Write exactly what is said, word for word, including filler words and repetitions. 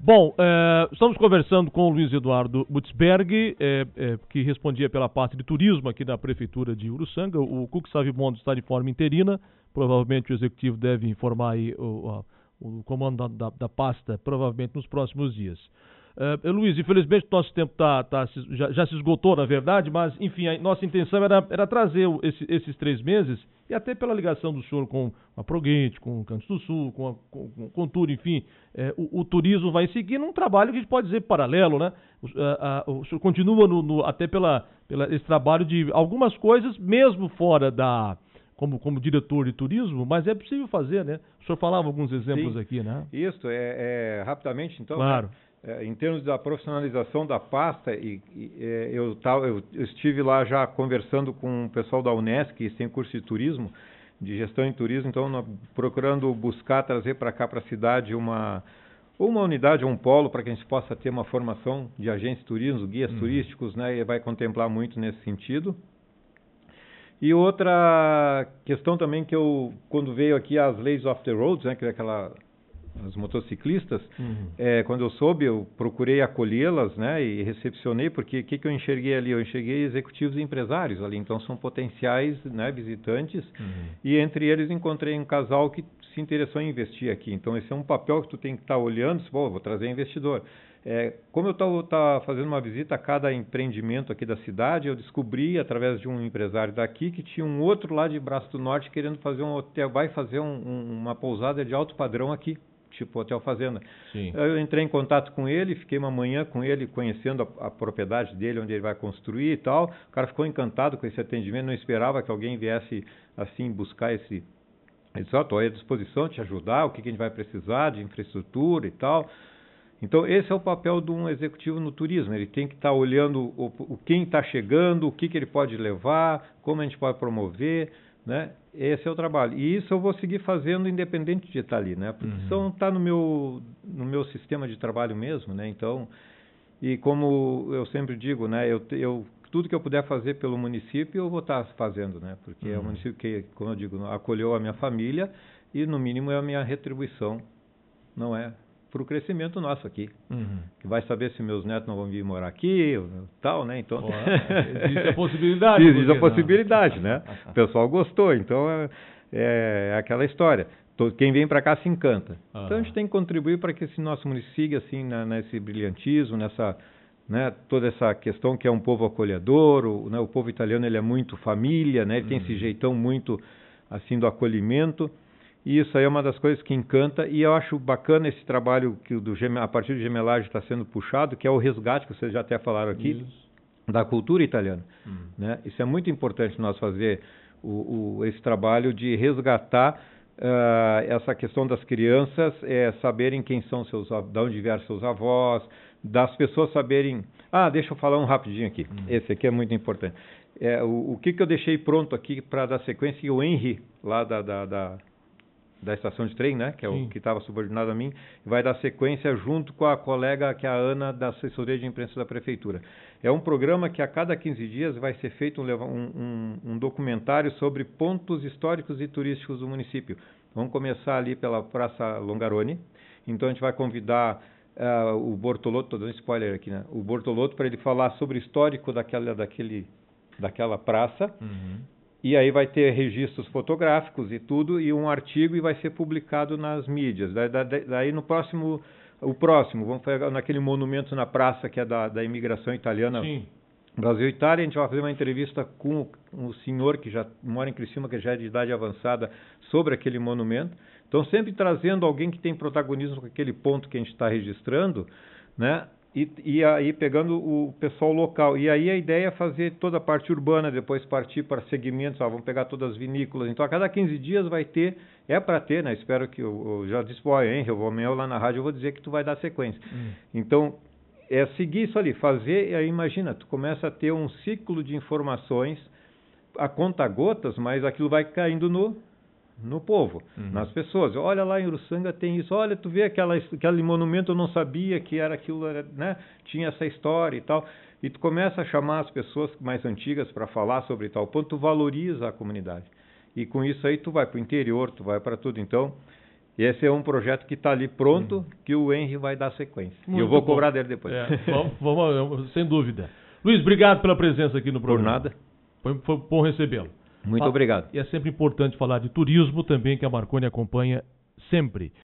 Bom, eh, estamos conversando com o Luiz Eduardo Butzberg, eh, eh, que respondia pela parte de turismo aqui da Prefeitura de Uruçanga. O Cuco Savimondo está de forma interina, provavelmente o Executivo deve informar aí o, a, o comando da, da, da pasta, provavelmente nos próximos dias. Uh, Luiz, infelizmente nosso tempo tá, tá, já, já se esgotou, na verdade, mas, enfim, a nossa intenção era, era trazer esse, esses três meses, e até pela ligação do senhor com a Progrente, com o Cantos do Sul, com, a, com, com tudo, enfim, é, o, o turismo vai seguir num trabalho que a gente pode dizer paralelo, né? O, a, a, o senhor continua no, no, até pela, pela esse trabalho de algumas coisas, mesmo fora da... Como, como diretor de turismo, mas é possível fazer, né? O senhor falava alguns exemplos Sim, aqui, né? Isso, é, é rapidamente, então... Claro. Né? É, em termos da profissionalização da pasta, e, e, é, eu, tal, eu, eu estive lá já conversando com o pessoal da Unesc, que tem curso de turismo, de gestão em turismo, então no, procurando buscar trazer para cá, para a cidade, uma, uma unidade, um polo, para que a gente possa ter uma formação de agentes de turismo, guias hum. turísticos, né, e vai contemplar muito nesse sentido. E outra questão também que eu, quando veio aqui as leis off the roads, né, que é aquela... Os motociclistas, uhum. é, quando eu soube, eu procurei acolhê-las, né, e recepcionei, porque o que, que eu enxerguei ali? Eu enxerguei executivos e empresários ali, então são potenciais, né, visitantes, uhum. e entre eles encontrei um casal que se interessou em investir aqui. Então esse é um papel que tu tem que estar tá olhando, pô, vou trazer investidor. É, como eu estou tá fazendo uma visita a cada empreendimento aqui da cidade, eu descobri, através de um empresário daqui, que tinha um outro lá de Braço do Norte querendo fazer um hotel, vai fazer um, um, uma pousada de alto padrão aqui, tipo Hotel Fazenda. Sim. Eu entrei em contato com ele, fiquei uma manhã com ele, conhecendo a, a propriedade dele, onde ele vai construir e tal. O cara ficou encantado com esse atendimento, não esperava que alguém viesse assim buscar esse... Ele disse, ó, estou à disposição de te ajudar, o que, que a gente vai precisar de infraestrutura e tal. Então, esse é o papel de um executivo no turismo. Ele tem que estar tá olhando o, o quem está chegando, o que, que ele pode levar, como a gente pode promover, né? Esse é o trabalho. E isso eu vou seguir fazendo independente de estar ali, né? Porque uhum. isso está no meu, no meu sistema de trabalho mesmo, né? Então, e como eu sempre digo, né? Eu, eu, tudo que eu puder fazer pelo município, eu vou estar fazendo, né? Porque uhum. é o município que, como eu digo, acolheu a minha família e, no mínimo, é a minha retribuição, não é? Para o crescimento nosso aqui. Uhum. Que vai saber se meus netos não vão vir morar aqui, tal, né? Então, Pô, existe a possibilidade. Existe a possibilidade, né? O pessoal gostou, então é, é aquela história. Quem vem para cá se encanta. Uhum. Então a gente tem que contribuir para que esse nosso município siga assim, na, nesse brilhantismo, nessa, né, toda essa questão que é um povo acolhedor, o, né, o povo italiano ele é muito família, né? Ele uhum. tem esse jeitão muito assim do acolhimento. E isso aí é uma das coisas que encanta, e eu acho bacana esse trabalho que do, a partir do gemelagem está sendo puxado, que é o resgate, que vocês já até falaram aqui, isso. da cultura italiana. Hum. Né? Isso é muito importante nós fazer o, o, esse trabalho de resgatar uh, essa questão das crianças, é, saberem quem são seus, de onde vieram seus avós, das pessoas saberem... Ah, deixa eu falar um rapidinho aqui, hum. esse aqui é muito importante. É, o, o que, que eu deixei pronto aqui para dar sequência, e o Henry, lá da... da, da da estação de trem, né, que é o que estava subordinado a mim, vai dar sequência junto com a colega, que é a Ana, da assessoria de imprensa da Prefeitura. É um programa que a cada quinze dias vai ser feito um, um, um documentário sobre pontos históricos e turísticos do município. Vamos começar ali pela Praça Longarone, então a gente vai convidar uh, o Bortolotto, estou dando spoiler aqui, né, o Bortolotto para ele falar sobre o histórico daquela, daquele, daquela praça. Uhum. E aí vai ter registros fotográficos e tudo, e um artigo, e vai ser publicado nas mídias. Da, da, daí no próximo, o próximo, vamos pegar naquele monumento na praça que é da, da imigração italiana, Brasil-Itália, a gente vai fazer uma entrevista com um senhor que já mora em Criciúma, que já é de idade avançada, sobre aquele monumento. Então sempre trazendo alguém que tem protagonismo com aquele ponto que a gente está registrando, né? E, e aí pegando o pessoal local. E aí a ideia é fazer toda a parte urbana, depois partir para segmentos, ó, vamos pegar todas as vinícolas. Então a cada quinze dias vai ter, é para ter, né? Espero que, eu, eu já disse, ó, hein, eu vou amanhã lá na rádio, eu vou dizer que tu vai dar sequência. Hum. Então, é seguir isso ali, fazer, e aí imagina, tu começa a ter um ciclo de informações a conta gotas, mas aquilo vai caindo no... no povo, uhum. nas pessoas. Olha lá em Uruçanga tem isso, olha, tu vê aquela, aquele monumento, eu não sabia que era aquilo, era, né? Tinha essa história e tal, e tu começa a chamar as pessoas mais antigas para falar sobre tal ponto, tu valoriza a comunidade, e com isso aí tu vai para o interior, tu vai para tudo. Então, esse é um projeto que está ali pronto, hum. que o Henry vai dar sequência. Muito e eu vou bom. cobrar dele depois. É, vamos, vamos, sem dúvida. Luiz, obrigado pela presença aqui no programa. Por nada. Foi, foi bom recebê-lo. Muito ah, obrigado. E é sempre importante falar de turismo também, que a Marconi acompanha sempre.